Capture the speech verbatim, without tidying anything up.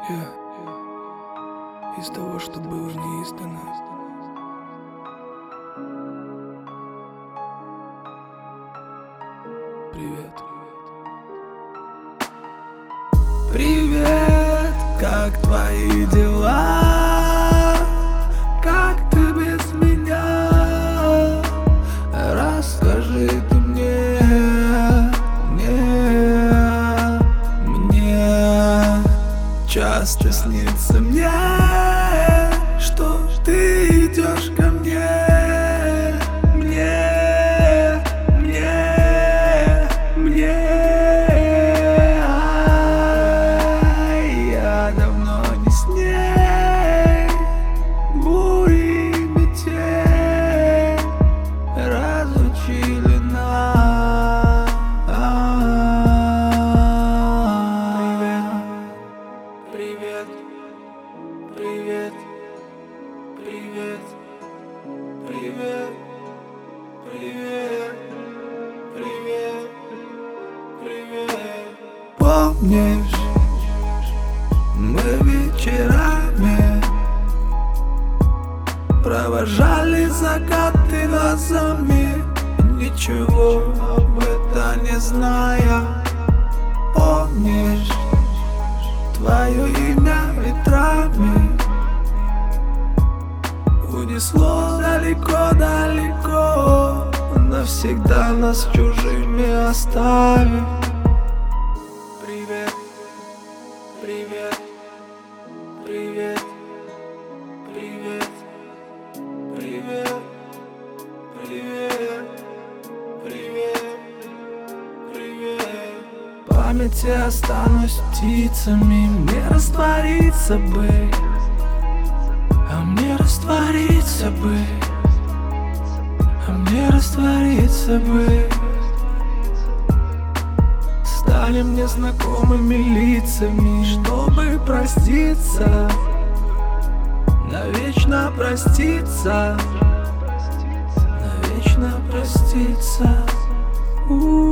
Я из того, что было не издано. Привет. Привет, как твои дела? Как ты без меня? Расскажи ты мне, мне, мне. Часто снится мне, что ты идешь ко мне. Мне, мне, мне. Я давно не с ней. Бури, метель разлучили нас. Привет, привет, привет, привет, привет, привет, привет. Помнишь, мы вечерами провожали закаты глазами, ничего об этом не зная. Помнишь, твое имя ветрами унесло далеко-далеко, навсегда нас чужими оставив. Привет, привет, привет, привет, привет, привет, привет, привет. В памяти останусь птицами, мне раствориться бы, а мне раствориться бы, а мне раствориться бы. Станем незнакомыми лицами, чтобы проститься, навечно проститься, навечно проститься. У-у-у.